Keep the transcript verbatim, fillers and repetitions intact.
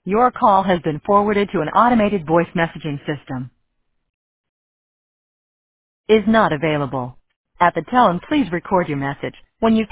Your call has been forwarded to an automated voice messaging system. Is not available. At the tone, please record your message. When you